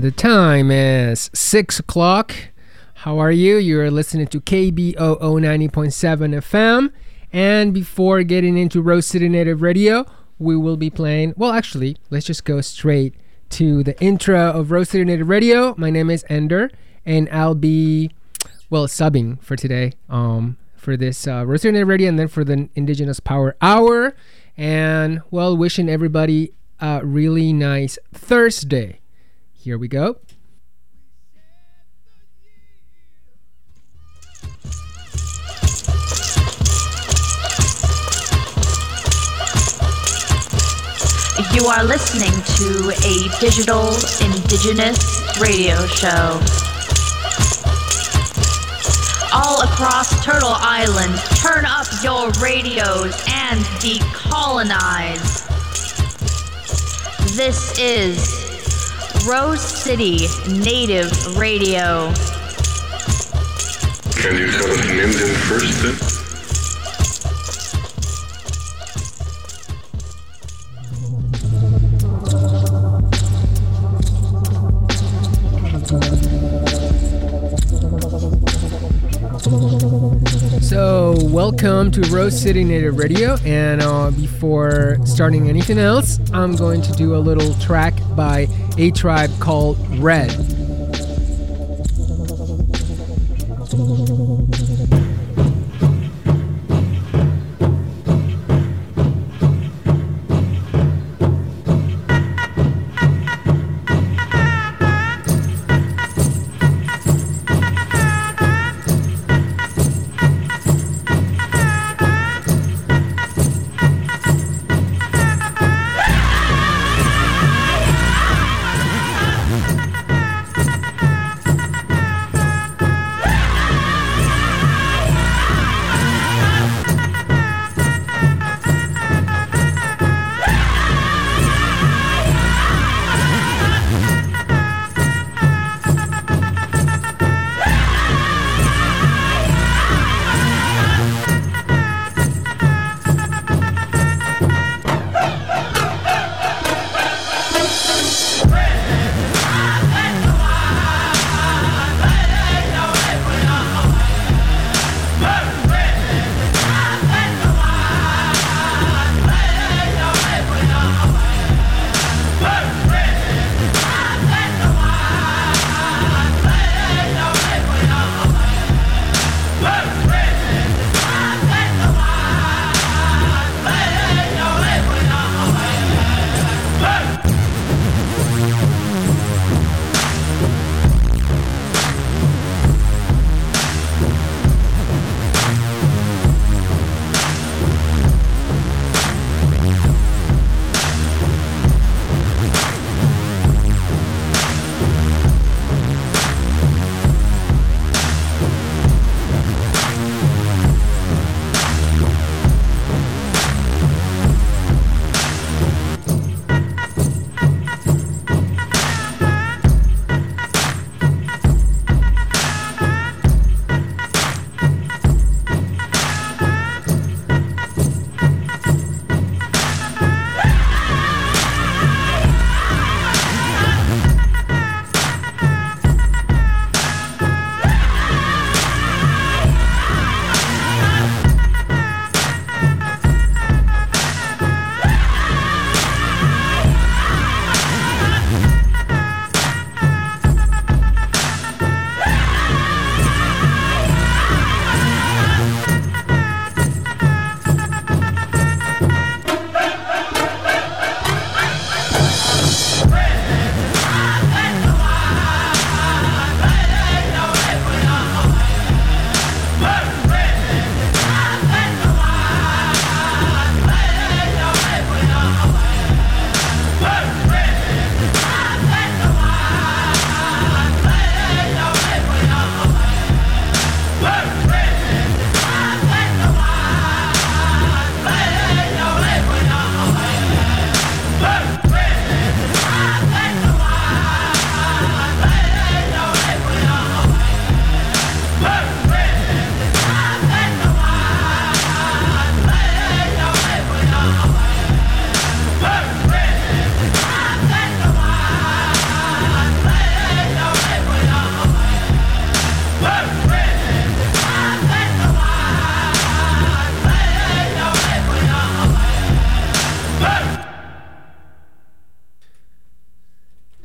The time is 6 o'clock. How are you? You're listening to KBOO 90.7 FM. And before getting into Rose City Native Radio, we will be playing... Well, actually, let's just go straight to the intro of Rose City Native Radio. My name is Ender, and I'll be, subbing for today for this Rose City Native Radio and then for the Indigenous Power Hour. And, wishing everybody a really nice Thursday. Here we go. You are listening to a digital indigenous radio show. All across Turtle Island, turn up your radios and decolonize. This is Rose City Native Radio. Can you tell us an Indian first then? So, welcome to Rose City Native Radio, and before starting anything else, I'm going to do a little track by a tribe called Red.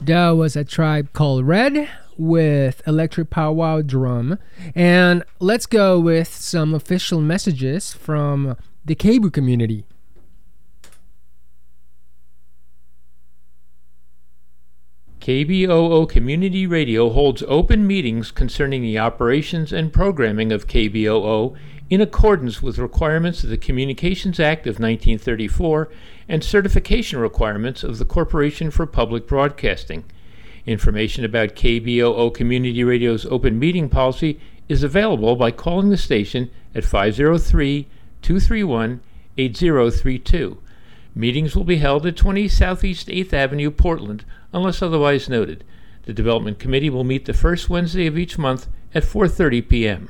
That was A Tribe Called Red with Electric Powwow Drum. And let's go with some official messages from the KBOO community. KBOO Community Radio holds open meetings concerning the operations and programming of KBOO in accordance with requirements of the Communications Act of 1934 and certification requirements of the Corporation for Public Broadcasting. Information about KBOO Community Radio's open meeting policy is available by calling the station at 503-231-8032. Meetings will be held at 20 Southeast 8th Avenue, Portland, unless otherwise noted. The Development Committee will meet the first Wednesday of each month at 4:30 p.m.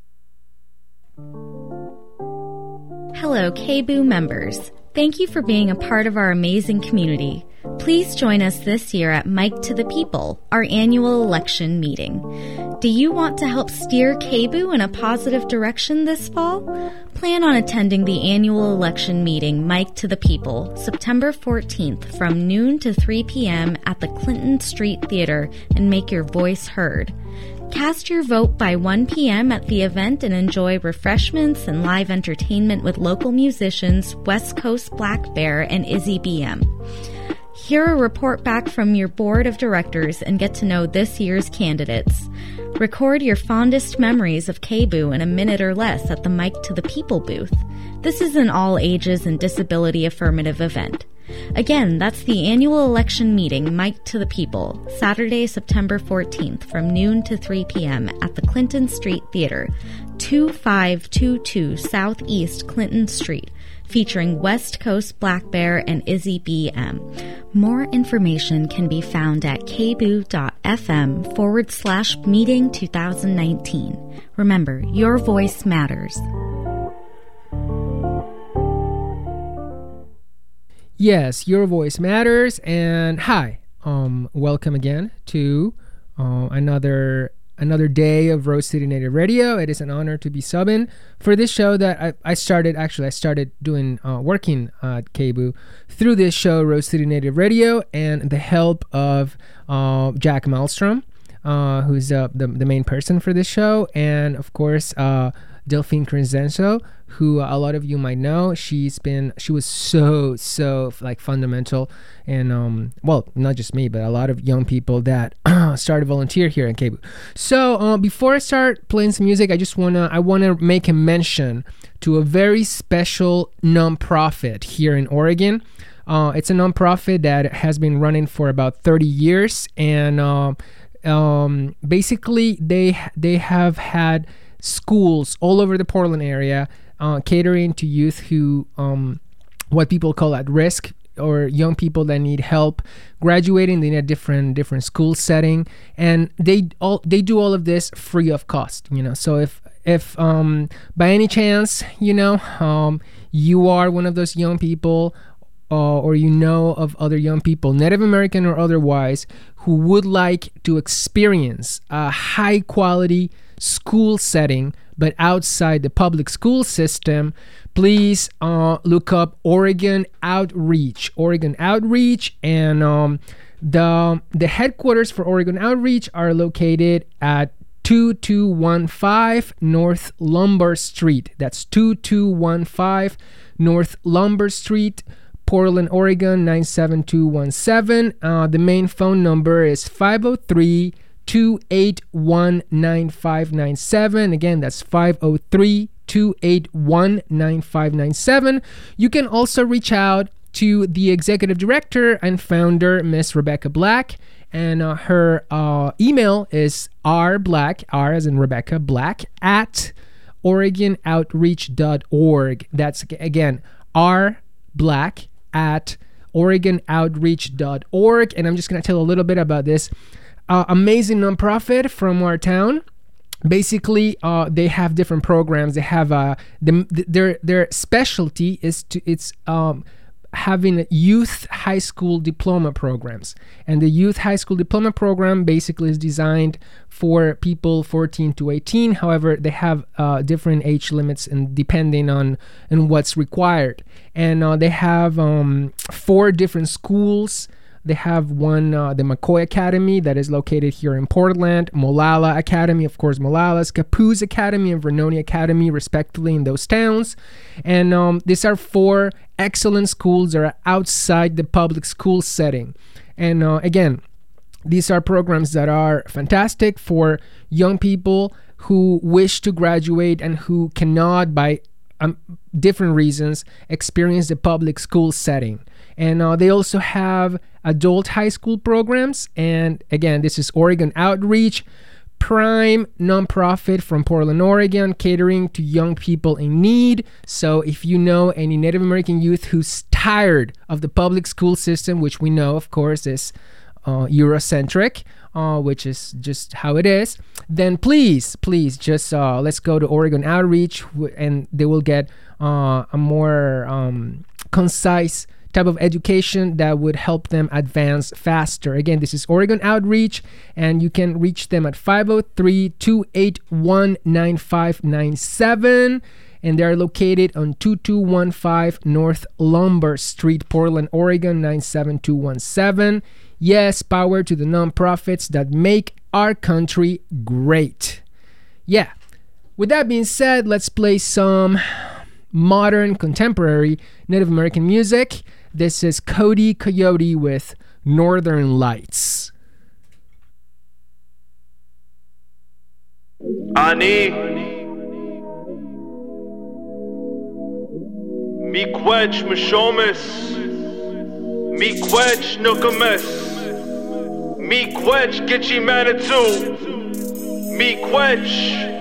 Hello, KBOO members. Thank you for being a part of our amazing community. Please join us this year at Mic to the People, our annual election meeting. Do you want to help steer KBOO in a positive direction this fall? Plan on attending the annual election meeting, Mic to the People, September 14th from noon to 3 p.m. at the Clinton Street Theater and make your voice heard. Cast your vote by 1 p.m. at the event and enjoy refreshments and live entertainment with local musicians West Coast Black Bear and Izzy BM. Hear a report back from your board of directors and get to know this year's candidates. Record your fondest memories of KBOO in a minute or less at the Mic to the People booth. This is an all ages and disability affirmative event. Again, that's the annual election meeting, Mic to the People, Saturday, September 14th from noon to 3 p.m. at the Clinton Street Theater, 2522 Southeast Clinton Street, featuring West Coast Black Bear and Izzy BM. More information can be found at kboo.fm/meeting 2019. Remember, your voice matters. Yes, your voice matters. And hi, welcome again to another day of Rose City Native Radio. It is an honor to be subbing for this show that I started doing working at KBOO through this show, Rose City Native Radio, and the help of Jack Malmstrom, who's the main person for this show, and of course Delphine Crescenzo, who a lot of you might know. She was so like fundamental, and well, not just me, but a lot of young people that started volunteer here in KBOO. So before I start playing some music, I wanna make a mention to a very special nonprofit here in Oregon. It's a nonprofit that has been running for about 30 years, and basically they have had schools all over the Portland area, catering to youth who what people call at risk, or young people that need help graduating in a different school setting, and they do all of this free of cost. So if by any chance you are one of those young people, or of other young people, Native American or otherwise, who would like to experience a high quality school setting but outside the public school system, please look up Oregon Outreach, and the headquarters for Oregon Outreach are located at 2215 North Lombard Street. That's 2215 North Lombard Street, Portland, Oregon 97217. The main phone number is 503-281-9597. Again, that's 503-281-9597. You can also reach out to the executive director and founder, Miss Rebecca Black, and her email is rblack, R as in Rebecca, Black, at OregonOutreach.org. That's, again, rblack at OregonOutreach.org. And I'm just going to tell a little bit about this amazing nonprofit from our town. Basically, they have different programs. They have their specialty is having youth high school diploma programs, and the youth high school diploma program basically is designed for people 14 to 18. However, they have different age limits and depending on what's required. And they have 4 different schools They have one, the McCoy Academy, that is located here in Portland, Molalla Academy, of course, Molallas, Capuz Academy, and Vernoni Academy, respectively, in those towns. And these are 4 excellent schools that are outside the public school setting. And again, these are programs that are fantastic for young people who wish to graduate and who cannot, by different reasons, experience the public school setting. And they also have adult high school programs. And again, this is Oregon Outreach, prime nonprofit from Portland, Oregon, catering to young people in need. So if you know any Native American youth who's tired of the public school system, which we know, of course, is Eurocentric, which is just how it is, then please just let's go to Oregon Outreach, and they will get a more concise type of education that would help them advance faster. Again, this is Oregon Outreach, and you can reach them at 503-281-9597, and they are located on 2215 North Lombard Street, Portland, Oregon 97217. Yes, power to the nonprofits that make our country great. Yeah, with that being said, let's play some modern, contemporary Native American music. This is Cody Coyote with Northern Lights. Ani Miigwech Mishomis Miigwech Nukames Miigwech Gitchi Manitou Miigwech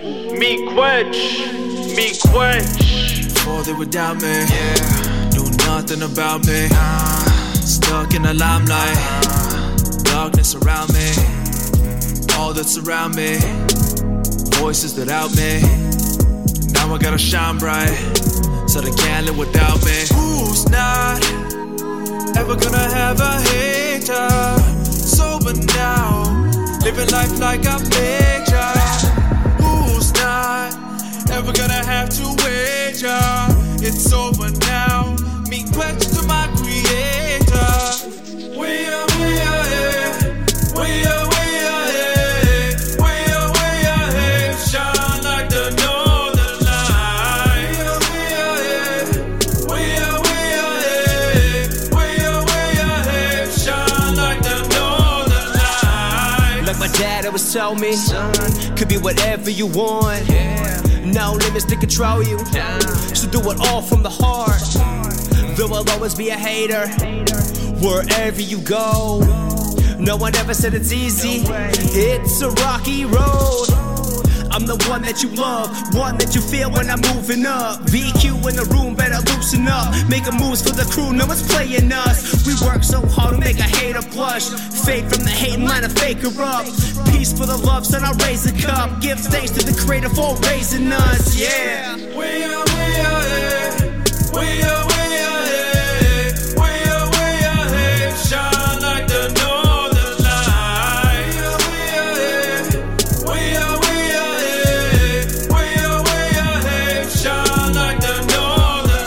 Before they would doubt me, knew nothing about me. Stuck in the limelight, darkness around me. All that's around me, voices that out me. Now I gotta shine bright, so they can't live without me. Who's not ever gonna have a hater? Sober now, living life like a picture. Who's not ever gonna have to wager? It's over now. Me question to my creator. We are here. We are here. We are here. Shine like the northern light. We are here. We are here. We are here. Shine like the northern light. Like my dad always told me, son, could be whatever you want. No limits to control you, so do it all from the heart. Though I'll always be a hater, wherever you go. No one ever said it's easy, it's a rocky road. I'm the one that you love, one that you feel when I'm moving up. VQ in the room, better loosen up. Making moves for the crew, no one's playing us. We work so hard to make a hater blush. Fade from the hating line, a faker up. Peace for the love, son, I raise a cup. Give thanks to the creator for raising us, yeah. We are here. We are here. We are here. Shine like the northern light. We are here. We are here. We are here. Shine like the northern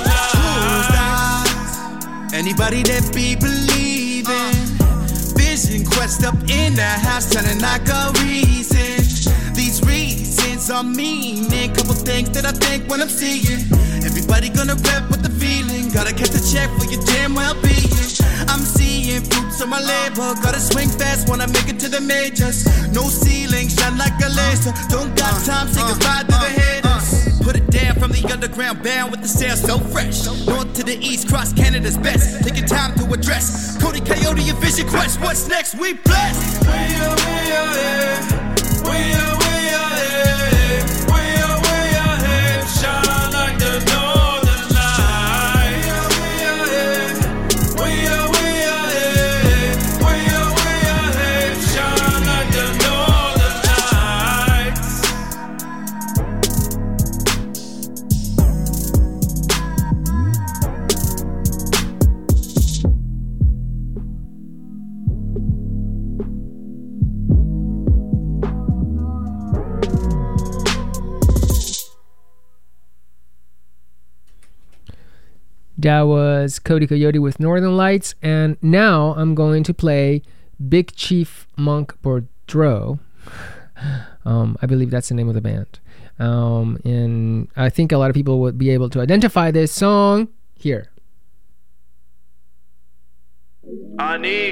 light. Anybody that be believing. Vision quest up in the house, turning like a reason. These reasons are meaning. Couple things that I think when I'm seeing. Everybody gonna rap with the feeling. Gotta catch the check for your damn well-being. I'm seeing fruits of my labor. Gotta swing fast when I make it to the majors. No ceiling, shine like a laser. Don't got time, say goodbye to the haters. Put it down from the underground, bound with the sound so fresh. North to the east, cross Canada's best. Taking time to address Cody Coyote, your vision quest. What's next? We blessed. We are here. We are here. We are here. Shine like the northern light. We are here. We are here. We are here. Shine like the northern lights. That was Cody Coyote with Northern Lights. And now I'm going to play Big Chief Monk Boudreaux. I believe that's the name of the band. And I think a lot of people would be able to identify this song here. Ani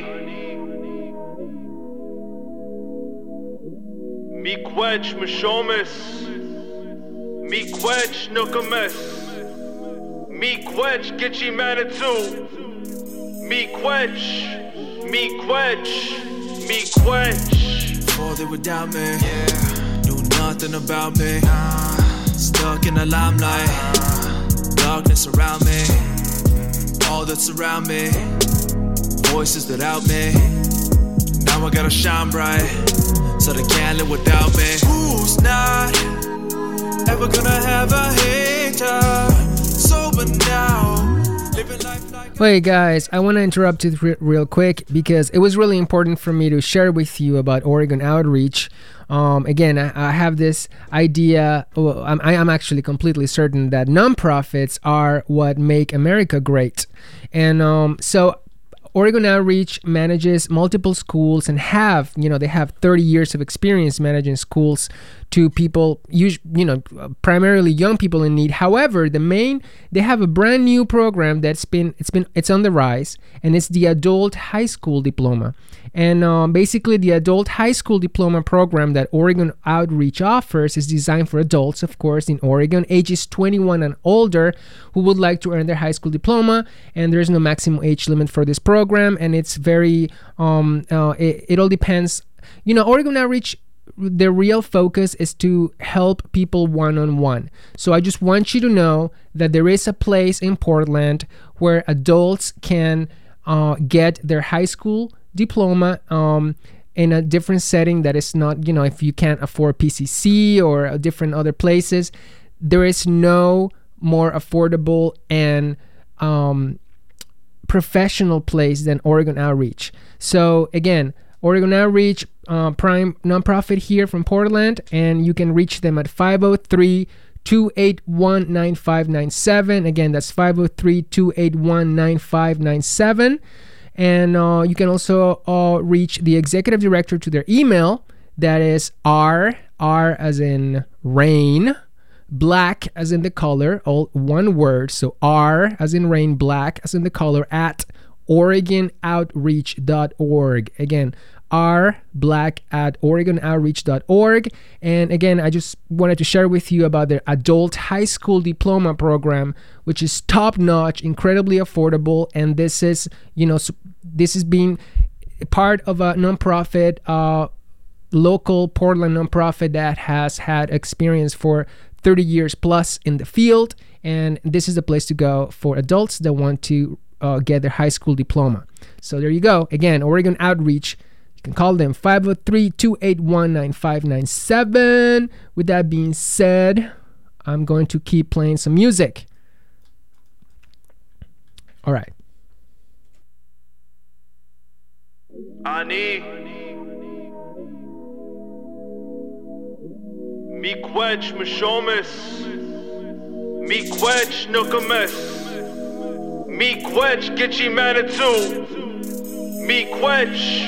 Miigwech Mishomis Miigwech Nukames Miigwech Gitchi Manitou Miigwech Before they would doubt me, knew nothing about me. Stuck in the limelight, darkness around me. All that's around me, voices that out me. Now I gotta shine bright, so they can't live without me. Who's not ever gonna have a hater? Sober now, living life like. Hey guys, I want to interrupt you real quick because it was really important for me to share with you about Oregon Outreach. Again, I have this idea. Well, I am actually completely certain that nonprofits are what make America great. And so Oregon Outreach manages multiple schools and they have 30 years of experience managing schools to people, primarily young people in need. However, they have a brand new program it's on the rise, and it's the Adult High School Diploma. And basically, the Adult High School Diploma program that Oregon Outreach offers is designed for adults, of course, in Oregon, ages 21 and older, who would like to earn their high school diploma. And there's no maximum age limit for this program, and it's very it all depends. Oregon Outreach, the real focus is to help people one-on-one. So I just want you to know that there is a place in Portland where adults can get their high school diploma in a different setting that is not, if you can't afford PCC or different other places. There is no more affordable and professional place than Oregon Outreach. So again, Oregon Outreach, prime nonprofit here from Portland, and you can reach them at 503-281-9597. Again, that's 503-281-9597. And you can also reach the executive director to their email. That is R as in rain, black as in the color, all one word. So R as in rain, black as in the color, at OregonOutreach.org. Again, rblack@OregonOutreach.org. And again, I just wanted to share with you about their Adult High School Diploma program, which is top-notch, incredibly affordable, and this is being part of a nonprofit, local Portland nonprofit that has had experience for 30 years plus in the field, and this is the place to go for adults that want to get their high school diploma. So there you go. Again, Oregon Outreach. You can call them 503-281-9597. With that being said, I'm going to keep playing some music. All right. Ani Miigwech Mishomis Miigwech Nukames Miigwech Gitchi Manitou Miigwech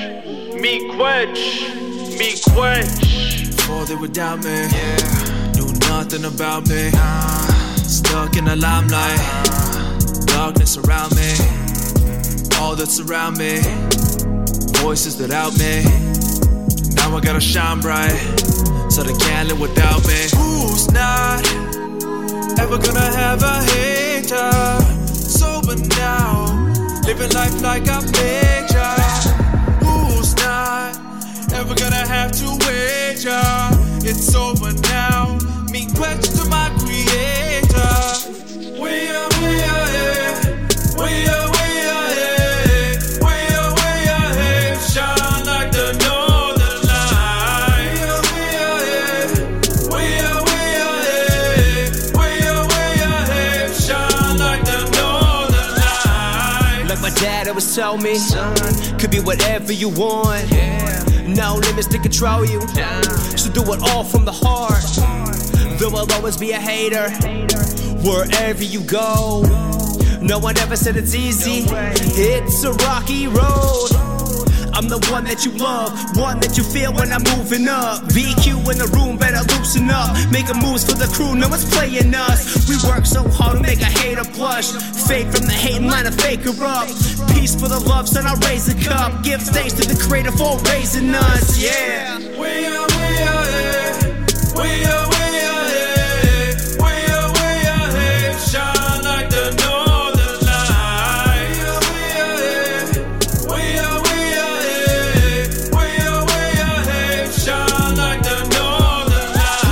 Before they would doubt me, knew nothing about me. Stuck in the limelight, darkness around me. All that's around me, voices that out me. Now I gotta shine bright, so they can't live without me. Who's not ever gonna have a hater? Sober now, living life like a picture. Who's not ever gonna have to wager? It's over now, me question to my creator. We are here, we are here, we are here, shine like the northern light. We are here, we are here, shine like the northern light. Like my dad always told me, son, could be whatever you want. No limits to control you. So do it all from the heart. Though I'll always be a hater wherever you go. No one ever said it's easy. It's a rocky road. I'm the one that you love, one that you feel when I'm moving up. VQ in the room, better loosen up. Making moves for the crew, no one's playing us. We work so hard to make a hater blush. Fake from the hating line, a faker up. Peace for the love, son, I'll raise a cup. Give thanks to the creator for raising us, yeah. We are here. We are here. We are here. Shine like the northern light. We are here. We are here. We are here. Shine like the northern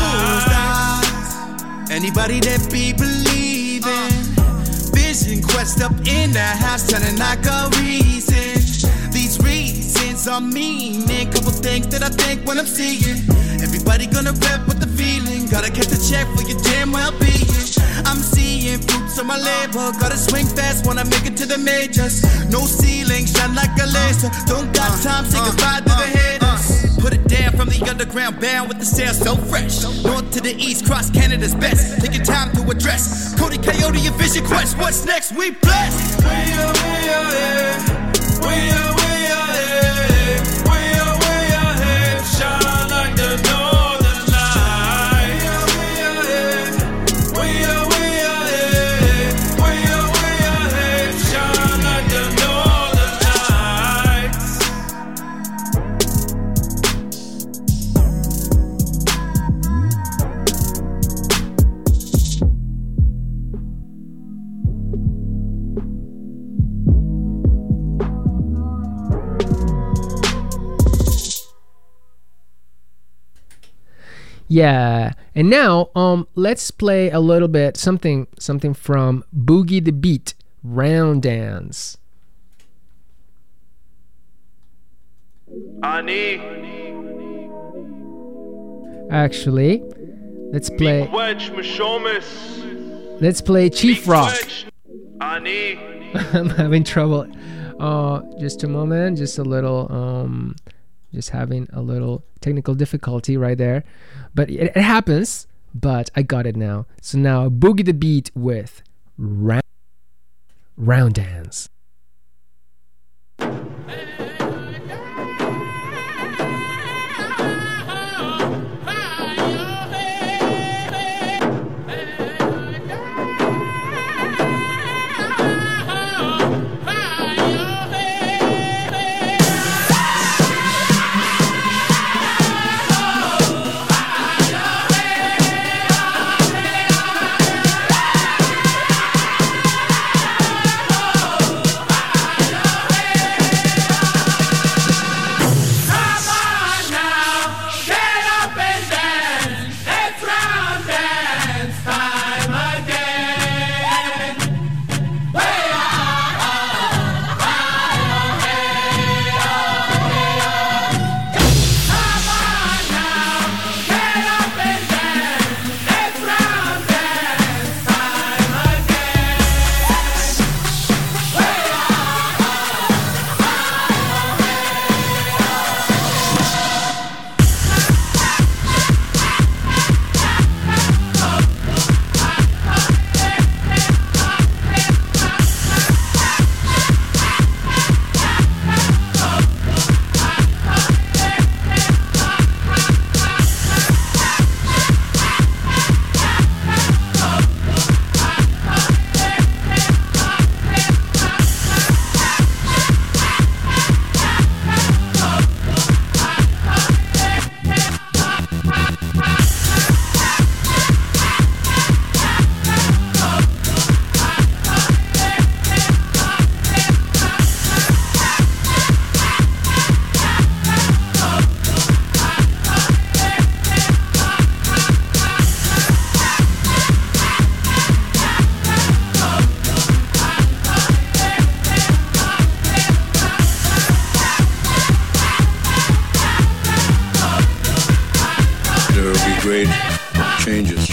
light. Anybody that be believing. Vision quest up in the house, turning like a reason. These reasons are meaning. Couple things that I think when I'm seeing. Everybody gonna rap with the feeling. Gotta catch the check for your damn well-being. I'm seeing fruits of my labor. Gotta swing fast when I make it to the majors. No ceiling, shine like a laser. Don't got time, say goodbye to the haters. Put it down from the underground, bound with the sound so fresh. North to the east, cross Canada's best. Take your time to address. Cody Coyote, your vision quest. What's next? We blessed. We are here. We are here. We are here. Shine like the northern light. We are here. We are here. We are here. Shine like the northern lights. Yeah, and now let's play a little bit something from Boogie the Beat, Round Dance. Ani, Actually, let's play Chief Rock. Ani, I'm having trouble. Just a moment, just having a little technical difficulty right there. But it happens, but I got it now. So now Boogie the Beat with Round Dance. great changes.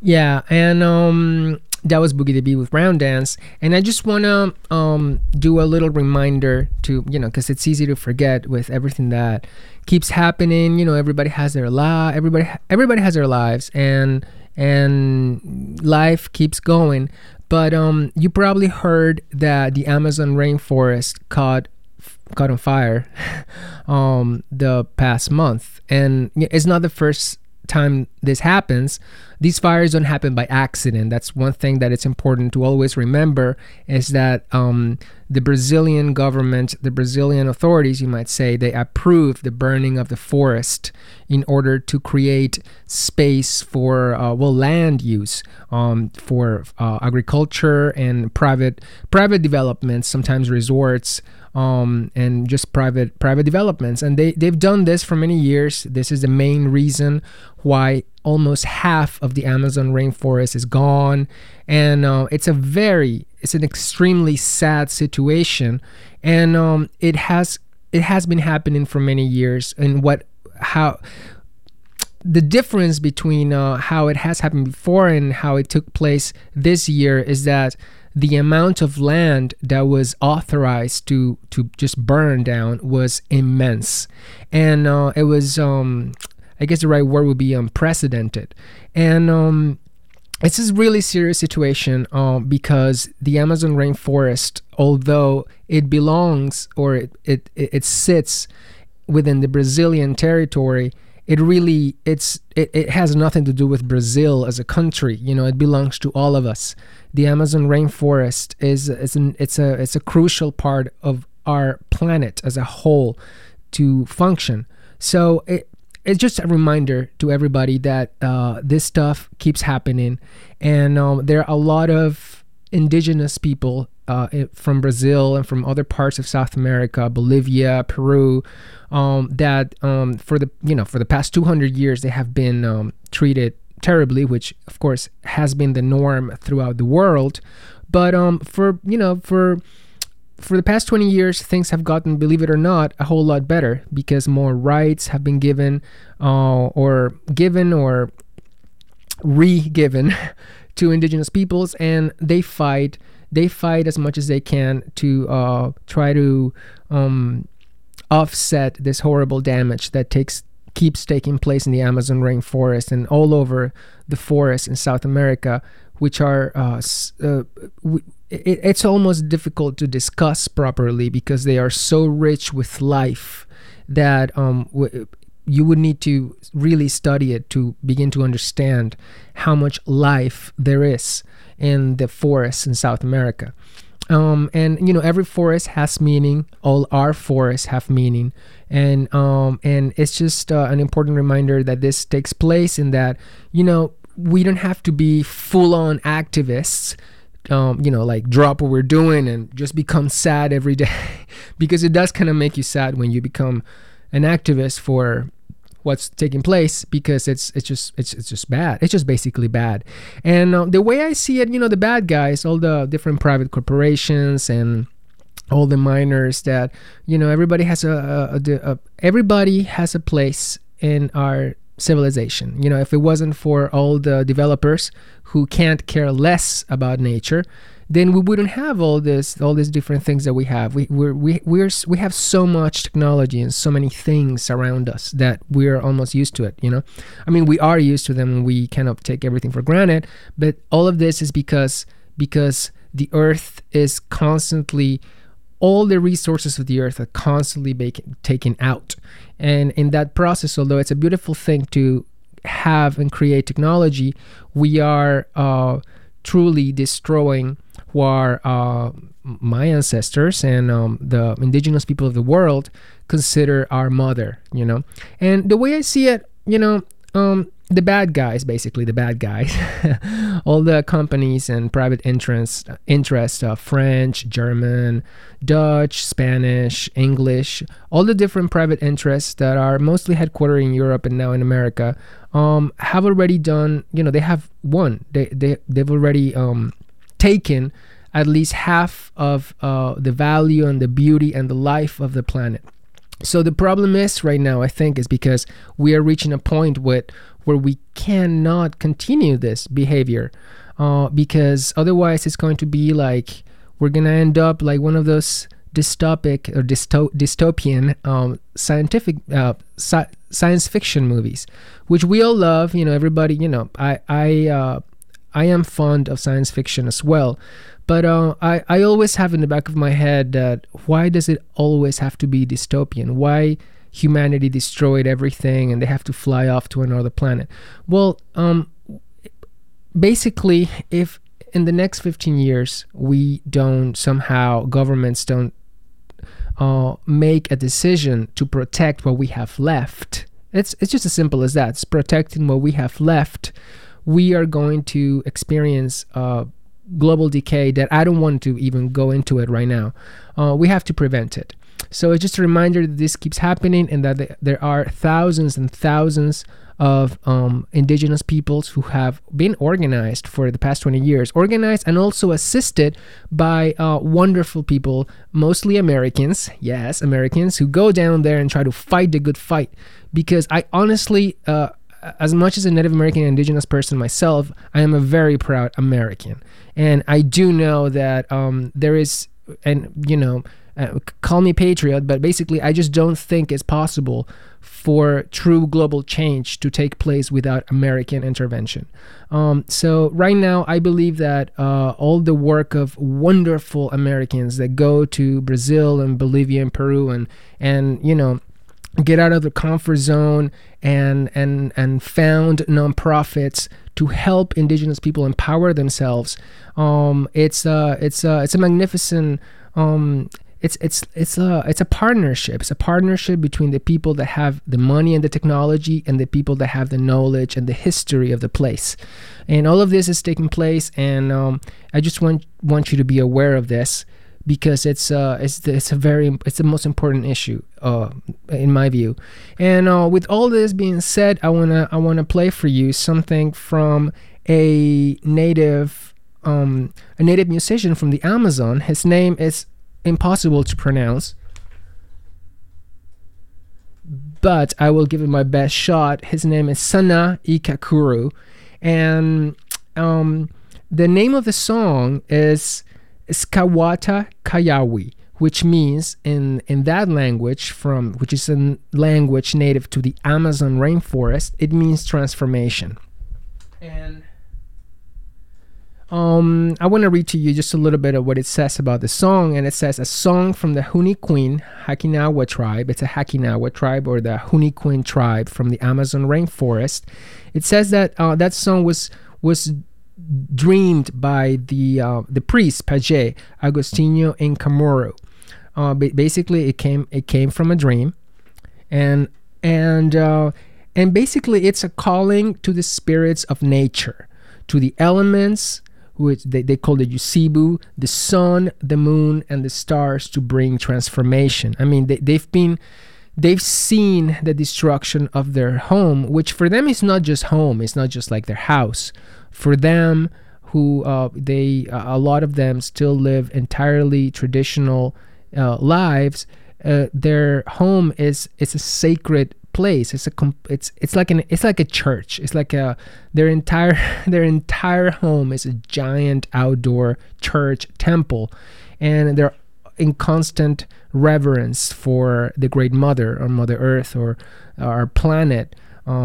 Yeah, and that was Boogie the Bee with Brown Dance. And I just want to do a little reminder to, because it's easy to forget with everything that keeps happening. Everybody has their everybody has their lives, and life keeps going. But you probably heard that the Amazon rainforest caught on fire the past month, and it's not the first time this happens. These fires don't happen by accident. That's one thing that it's important to always remember, is that the Brazilian government, the Brazilian authorities, you might say, they approved the burning of the forest in order to create space for land use, for agriculture and private developments, sometimes resorts, and just private developments. And they've done this for many years. This is the main reason why almost half of the Amazon rainforest is gone, and it's an extremely sad situation, and it has been happening for many years. And how the difference between how it has happened before and how it took place this year is that the amount of land that was authorized to just burn down was immense, and it was I guess the right word would be unprecedented. And it's a really serious situation because the Amazon rainforest, although it belongs, or it sits within the Brazilian territory, it has nothing to do with Brazil as a country. It belongs to all of us. The Amazon rainforest it's a crucial part of our planet as a whole to function. So it's just a reminder to everybody that this stuff keeps happening, and there are a lot of indigenous people from Brazil and from other parts of South America, Bolivia, Peru, that for the past 200 years they have been treated terribly, which of course has been the norm throughout the world. But for the past 20 years, things have gotten, believe it or not, a whole lot better, because more rights have been given or re-given to indigenous peoples, and they fight as much as they can to try to offset this horrible damage that keeps taking place in the Amazon rainforest and all over the forests in South America, which are it's almost difficult to discuss properly because they are so rich with life that you would need to really study it to begin to understand how much life there is in the forests in South America. And every forest has meaning. All our forests have meaning, and it's just an important reminder that this takes place, in that we don't have to be full-on activists, like drop what we're doing and just become sad every day, because it does kind of make you sad when you become an activist for what's taking place, because it's just bad. It's just basically bad. And the way I see it, the bad guys, all the different private corporations and all the miners, that everybody has everybody has a place in our civilization. If it wasn't for all the developers who can't care less about nature, then we wouldn't have all these different things that we have. We have so much technology and so many things around us that we're almost used to it. I mean, we are used to them, and we kind of take everything for granted. But all of this is because the earth is constantly, all the resources of the earth are constantly taken out. And in that process, although it's a beautiful thing to have and create technology, we are truly destroying what my ancestors and the indigenous people of the world consider our mother, And the way I see it, the bad guys, basically the bad guys, all the companies and private interests, French, German, Dutch, Spanish, English, all the different private interests that are mostly headquartered in Europe and now in America, have already done, they have won. They've already taken at least half of the value and the beauty and the life of the planet. So the problem is right now, I think, is because we are reaching a point where we cannot continue this behavior, because otherwise it's going to be like we're going to end up like one of those dystopic or dystopian science fiction movies, which we all love. Everybody. I am fond of science fiction as well, but I always have in the back of my head that why does it always have to be dystopian? Why humanity destroyed everything and they have to fly off to another planet? Well, basically, if in the next 15 years governments don't make a decision to protect what we have left, it's just as simple as that. It's protecting what we have left. We are going to experience global decay that I don't want to even go into it right now. We have to prevent it. So it's just a reminder that this keeps happening, and that there are thousands and thousands of indigenous peoples who have been organized for the past 20 years, organized and also assisted by wonderful people, mostly Americans, yes, Americans, who go down there and try to fight the good fight. Because I honestly, as much as a Native American and indigenous person myself, I am a very proud American. And I do know that there is, and call me patriot, but basically I just don't think it's possible for true global change to take place without American intervention. So right now I believe that all the work of wonderful Americans that go to Brazil and Bolivia and Peru and get out of the comfort zone and found nonprofits to help indigenous people empower themselves. It's a magnificent. It's a partnership. It's a partnership between the people that have the money and the technology and the people that have the knowledge and the history of the place. And all of this is taking place, and I just want you to be aware of this, because it's the most important issue in my view. And with all this being said, I wanna play for you something from a native musician from the Amazon. His name is impossible to pronounce, but I will give it my best shot. His name is Sana Ikakuru, and the name of the song is Skawata Kayawi, which means in that language, which is a language native to the Amazon rainforest, it means transformation. And I want to read to you just a little bit of what it says about the song. And it says, a song from the Huniquin Hakinawa tribe. It's a Hakinawa tribe, or the Huniquin tribe from the Amazon rainforest. It says that that song was dreamed by the priest Paje Agostinho Incamoro. Basically, it came from a dream, and basically it's a calling to the spirits of nature, to the elements, which they call the Yusibu, the sun, the moon, and the stars, to bring transformation. I mean, they've seen the destruction of their home, which for them is not just home. It's not just like their house. For them, who a lot of them still live entirely traditional lives, their home is a sacred place. It's like a church. It's like their entire home is a giant outdoor church temple, and they're in constant reverence for the Great Mother, or Mother Earth, or our planet,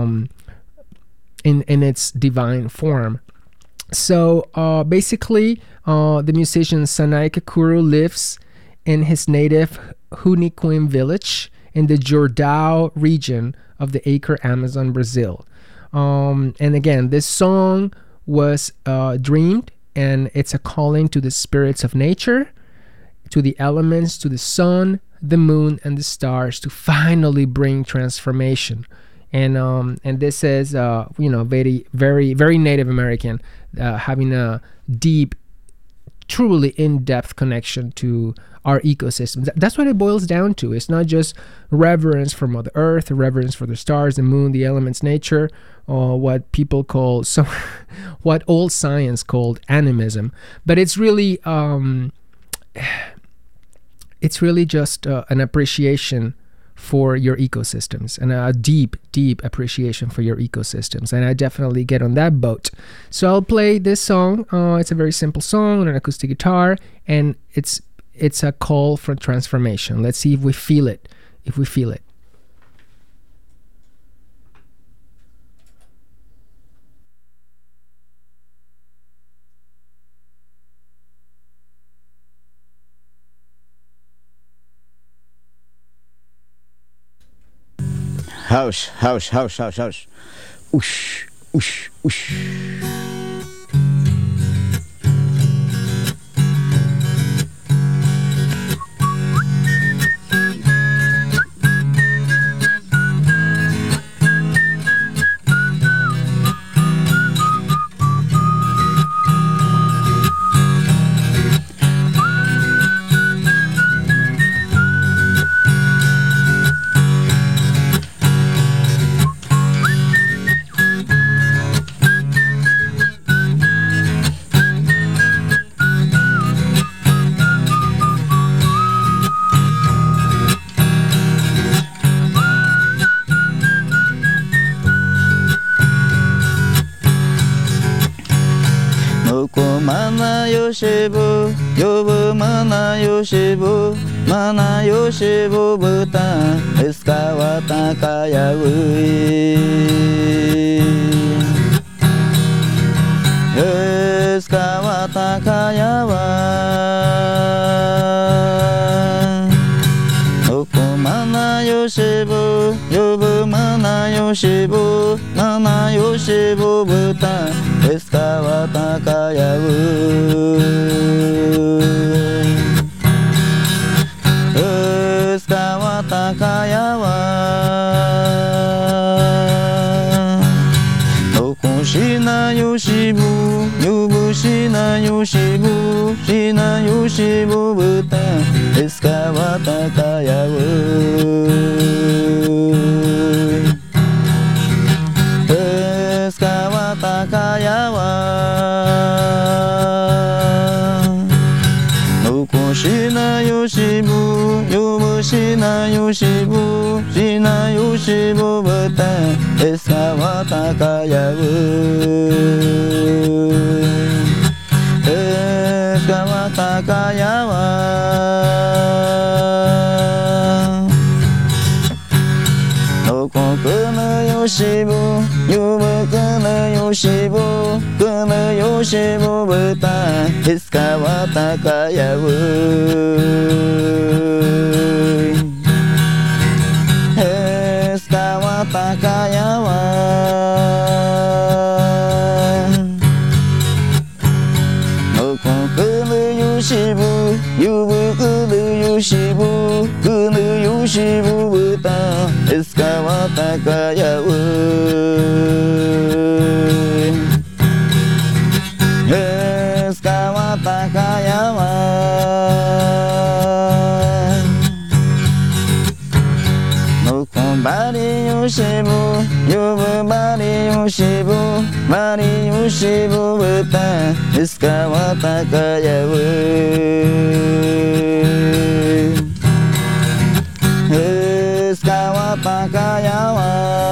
in its divine form. So basically, the musician Sana Ikakuru lives in his native Huniquin village in the Jordão region of the Acre Amazon, Brazil. And again, this song was dreamed, and it's a calling to the spirits of nature, to the elements, to the sun, the moon, and the stars, to finally bring transformation. And this is very, very, very Native American, having a deep, truly in-depth connection to our ecosystems. That's what it boils down to. It's not just reverence for Mother Earth, reverence for the stars, the moon, the elements, nature, or what people call what old science called animism. But it's really just an appreciation for your ecosystems, and a deep appreciation for your ecosystems. And I definitely get on that boat. So I'll play this song. It's a very simple song on an acoustic guitar, and it's a call for transformation. Let's see if we feel it. House. Oosh. Mana yoshibu, yobu mana yoshibu, mana yoshibu buta, eskawa takayawi. Eskawa takayawa. Oko mana yoshibu, yobu mana yoshibu, mana yoshibu buta, eskawa takayawu. Eskawa takayawa. Oko shina yoshibu, yobu shina yoshibu, shina yoshibu buta, eskawa takayawu. Eskawa takayawa. Oko shina yoshibu, yobu shina yoshibu, shina yoshibu buta, eskawa takayawu. Eskawa takayawa. Kana yoshibu, yobu kana yoshibu, kana yoshibu buta, eskawa takayawu. Eskawa takayawa. Kana yoshibu, yobu kana yoshibu, kana yoshibu buta, eskawa takayawu. Eskawa takayawa. Bari yoshibu, yobu bari yoshibu, bari yoshibu buta, eskawa takayawu. Eskawa takayawa.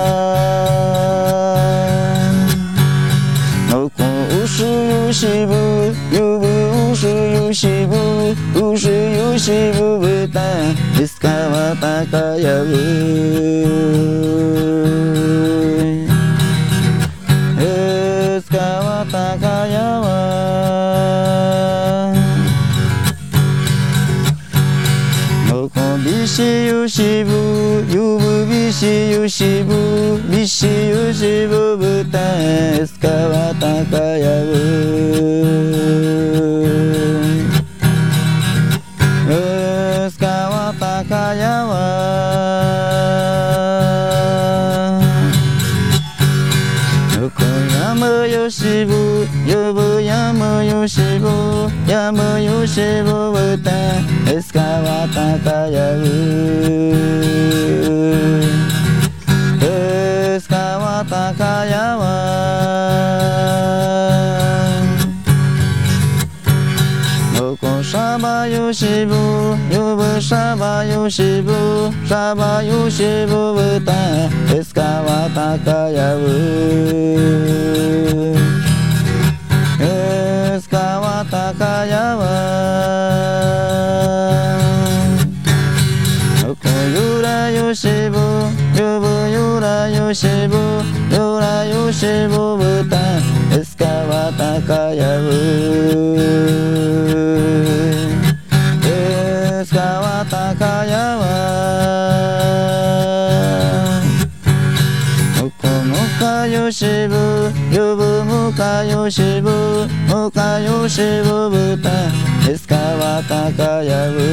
Oko ushu yoshibu, yobu ushu yoshibu, ushu yoshibu buta, eskawa takayawu. Eskawa takayawa. Oko bishi yoshibu, yobu bishi yoshibu, bishi yoshibu buta, eskawa takayawu. Eskawa takayawa. Yama yoshibu, yobu yama yoshibu, yama yoshibu buta, eskawa takayawu. Eskawa takayawa. Oko Shaba Yoshibu, Yobu Shaba Yoshibu, Shaba Yoshibu Wuta, Eskawa Takayabu. Eskawa Takayabu. Yura Yoshibu, Yobu Yura Yoshibu, Yura Yoshibu Wuta, Eskawa Takayabu. Eskawa Takayabu. Muka Yoshibu, Yobu Muka Yoshibu, Muka Yoshibu Wuta, Eskawa Takayabu.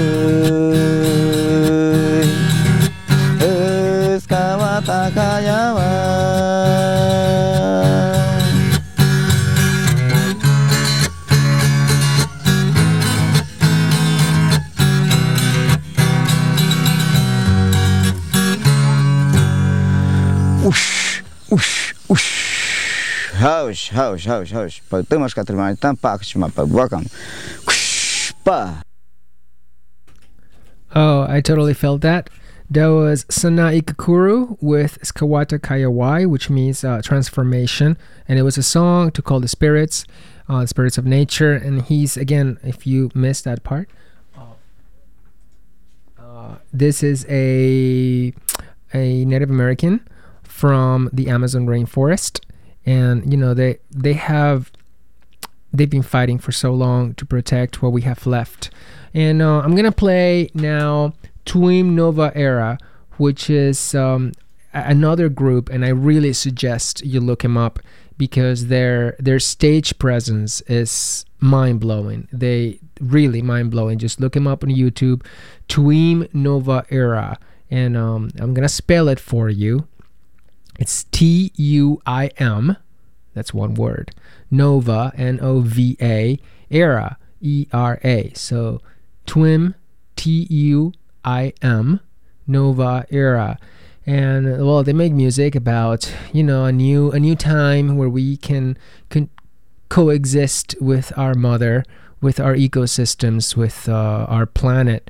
Eskawa Takayabu. House. Temas katriman tampak cuma pabwakam. Oh, I totally felt that. That was Sana Ikakuru with Skawata Kayawai, which means transformation. And it was a song to call the spirits of nature. And he's, again, if you missed that part, this is a Native American from the Amazon rainforest. And, you know, they've been fighting for so long to protect what we have left. And I'm going to play now Tuim Nova Era, which is another group, and I really suggest you look them up because their stage presence is mind-blowing. They really mind-blowing. Just look them up on YouTube, Tuim Nova Era. And I'm going to spell it for you. It's Tuim, that's one word, Nova, Nova, Era, ERA. So Tuim, Tuim, Nova Era. And well, they make music about, you know, a new time where we can coexist with our mother, with our ecosystems, with our planet,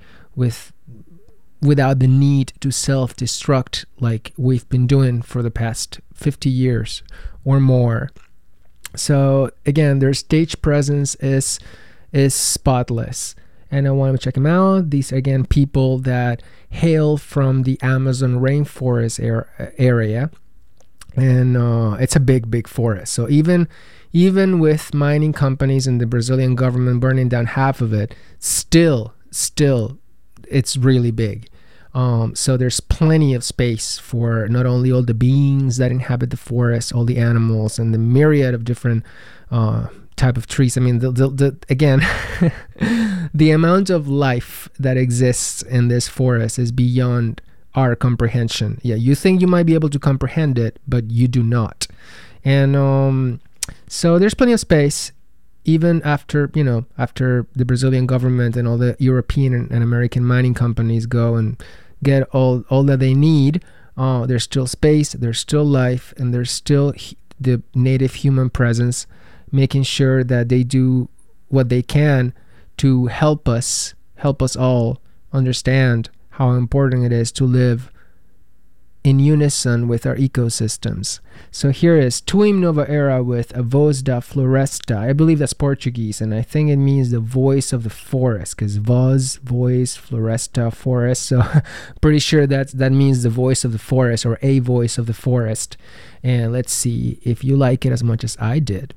without the need to self-destruct like we've been doing for the past 50 years or more. So again, their stage presence is spotless, and I want to check them out. These are, again, people that hail from the Amazon rainforest area, and it's a big forest. So even with mining companies and the Brazilian government burning down half of it, still it's really big. So there's plenty of space for not only all the beings that inhabit the forest, all the animals, and the myriad of different type of trees. I mean, again, the amount of life that exists in this forest is beyond our comprehension. Yeah, you think you might be able to comprehend it, but you do not. And so there's plenty of space. Even after the Brazilian government and all the European and American mining companies go and get all that they need, there's still space, there's still life, and there's still the native human presence, making sure that they do what they can to help us all understand how important it is to live in unison with our ecosystems. So here is Tuim Nova Era with A Voz da Floresta. I believe that's Portuguese, and I think it means the voice of the forest, because voz, voice, floresta, forest. So pretty sure that means the voice of the forest, or a voice of the forest. And let's see if you like it as much as I did.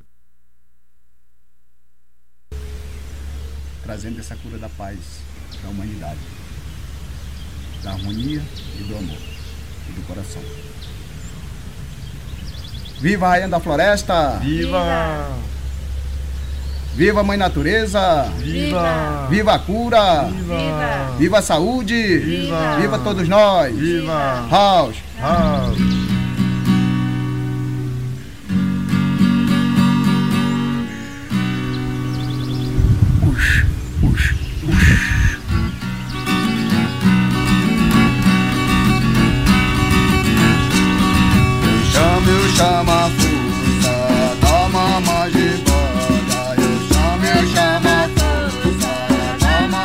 Trazendo essa cura da paz da humanidade, da harmonia e do amor. Do coração. Viva a Rainha da Floresta! Viva! Viva a Mãe Natureza! Viva! Viva a cura! Viva! Viva a saúde! Viva! Viva todos nós! Viva! House! House! Eu chamo a força da mama de bola. Eu chamo a força da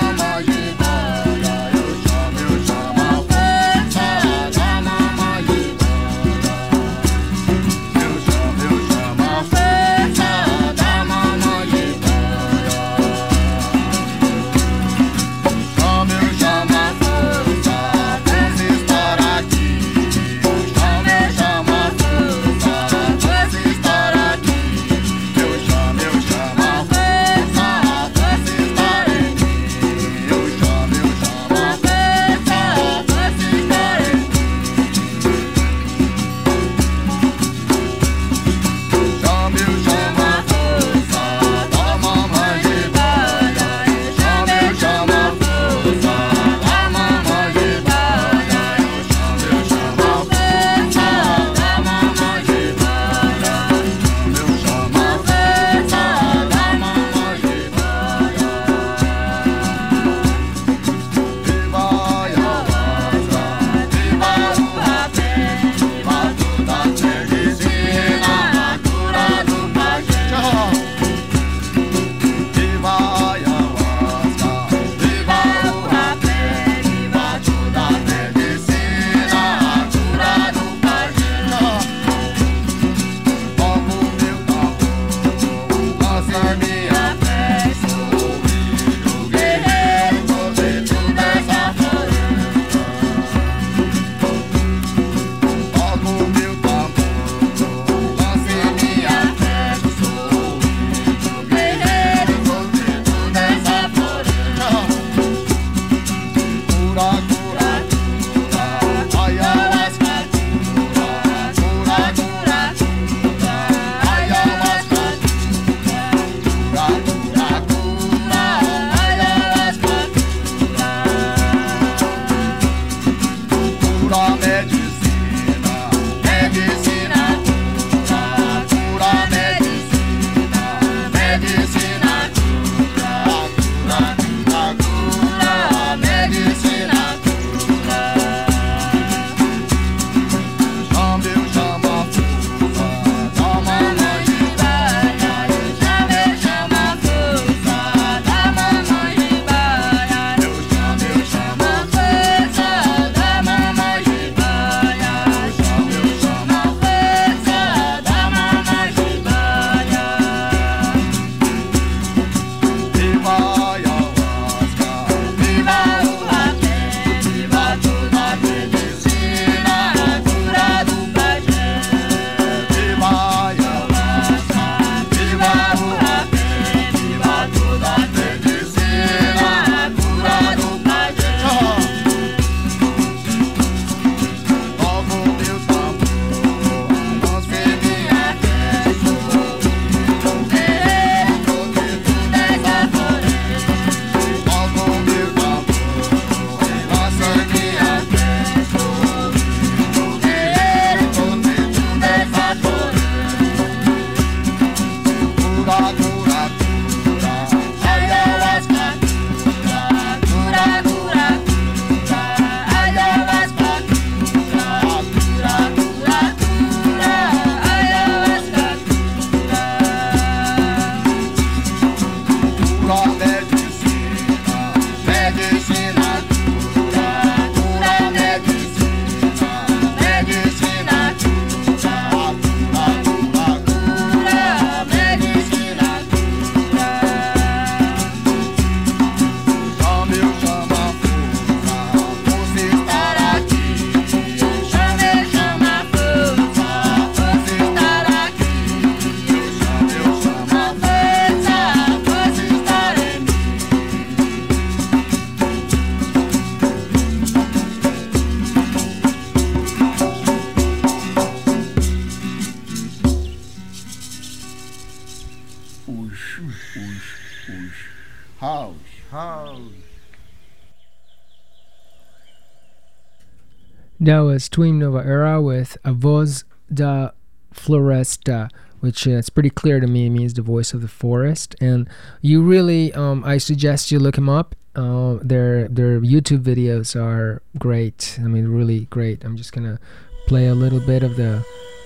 That was Twin Nova Era with A Voz da Floresta, which it's pretty clear to me means the voice of the forest. And you really, I suggest you look them up. Their YouTube videos are great. I mean, really great. I'm just gonna play a little bit of the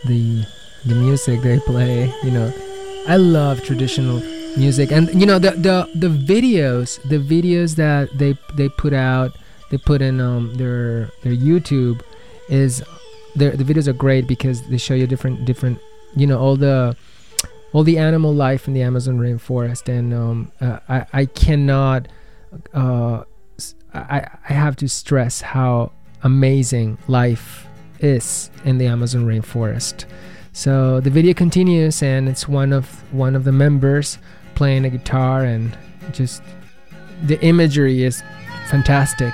music they play. You know, I love traditional music, and you know the videos that they put out. They put in their YouTube is the videos are great because they show you different you know all the animal life in the Amazon rainforest, and I cannot I have to stress how amazing life is in the Amazon rainforest. So the video continues, and it's one of the members playing a guitar, and just the imagery is fantastic.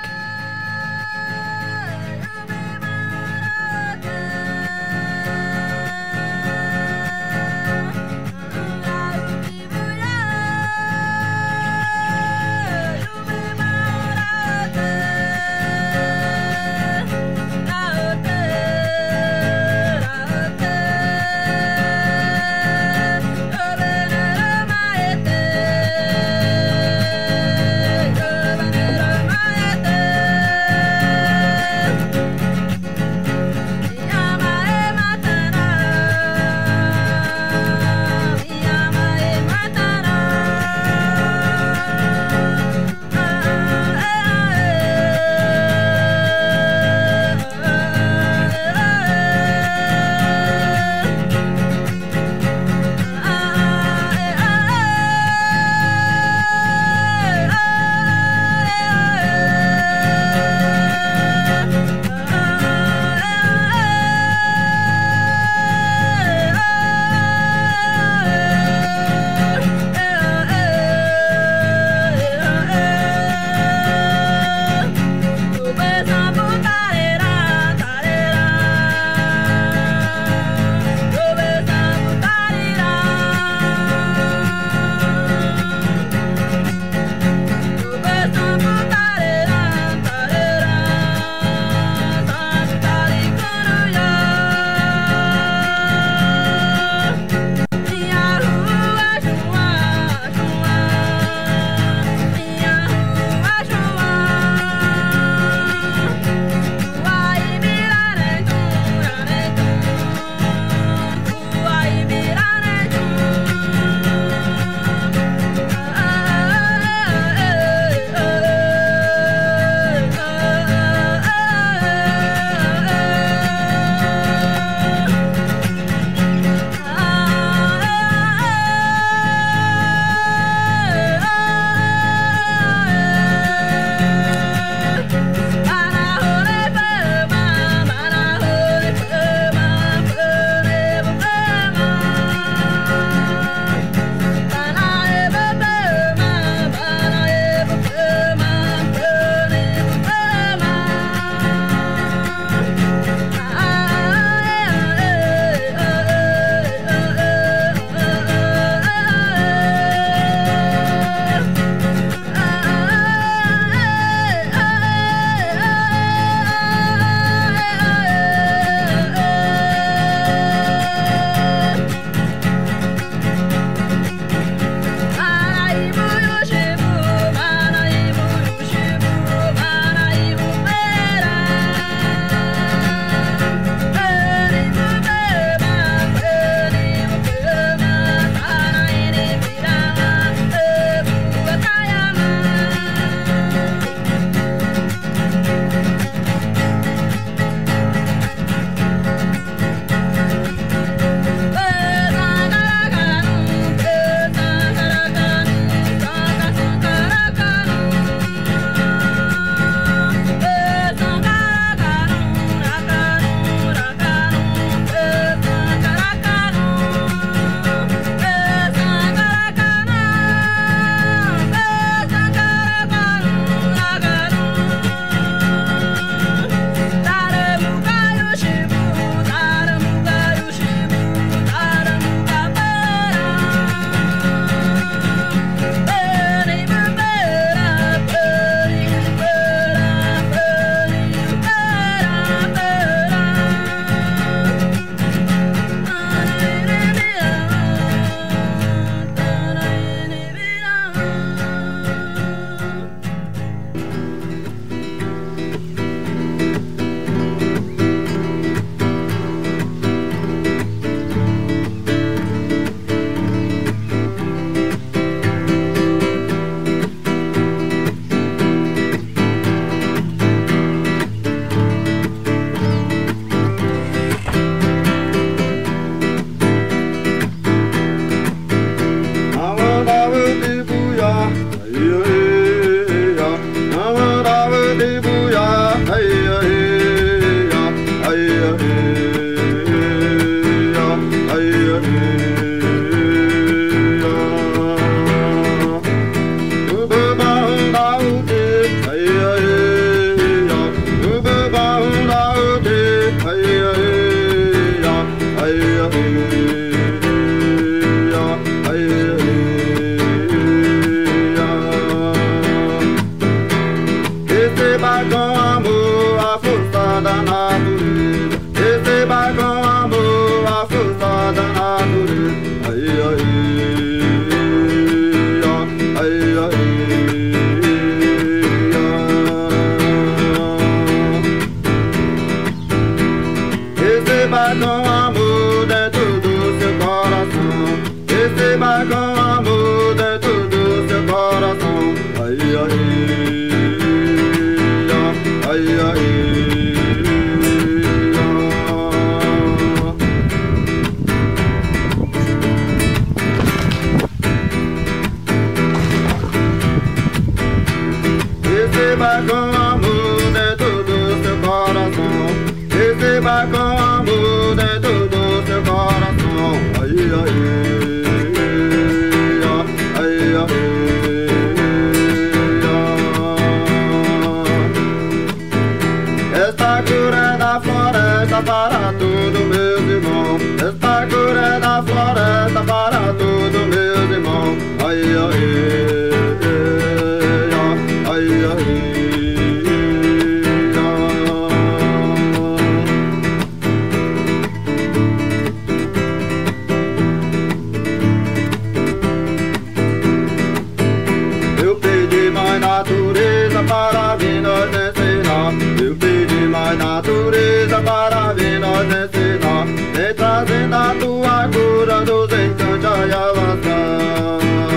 Eu pedi mais natureza para vir nos ensinar. Eu pedi mais natureza para vir nos ensinar. Vem trazendo a tua cura dos encantos e avançar.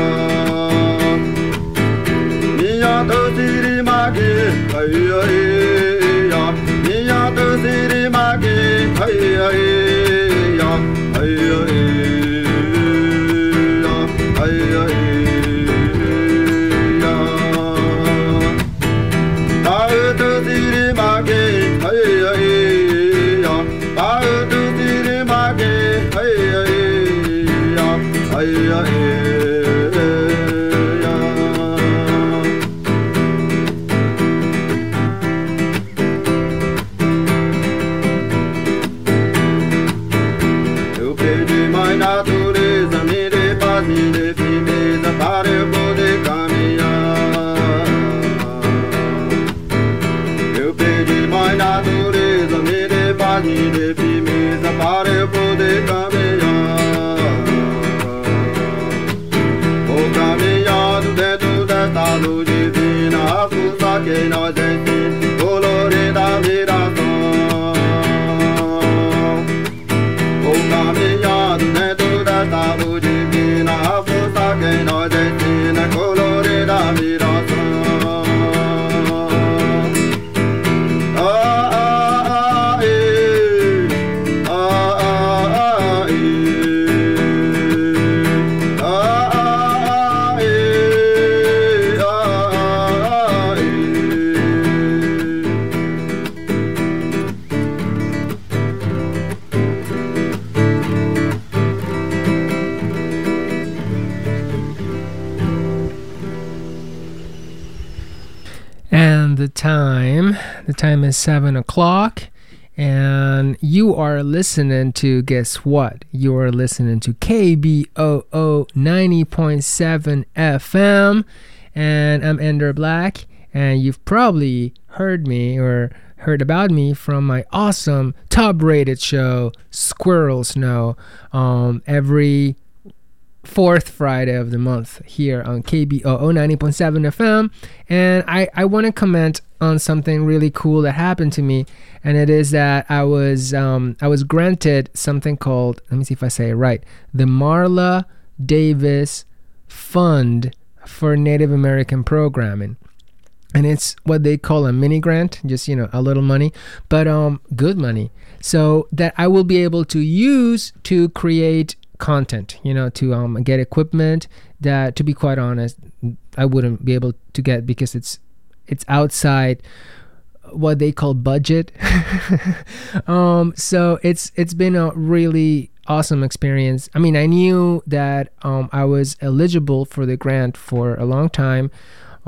Minha doce magui, ai ai ai. Minha doce magui, ai ai ai. Ai ai ai ai. Eu pedi mais natureza, me dê paz, me dê firmeza para eu poder caminhar. Eu pedi mais natureza, me dê paz, me dê firmeza para eu poder caminhar. Vou caminhando dentro desta luz divina, a força que nós ensina, colorida a viração. Vou caminhando dentro desta luz divina, a força que nós ensina, colorida a viração. And the time is 7 o'clock, and you are listening to, guess what? You are listening to KBOO 90.7 FM, and I'm Ender Black, and you've probably heard me or heard about me from my awesome top-rated show, Squirrels Know, every fourth Friday of the month here on KBOO 90.7 FM. And I want to comment on something really cool that happened to me, and it is that I was granted something called, let me see if I say it right, the Marla Davis Fund for Native American Programming. And it's what they call a mini grant, just, a little money, but good money, so that I will be able to use to create content, to get equipment that, to be quite honest, I wouldn't be able to get because it's outside what they call budget. So it's been a really awesome experience. I mean, I knew that I was eligible for the grant for a long time,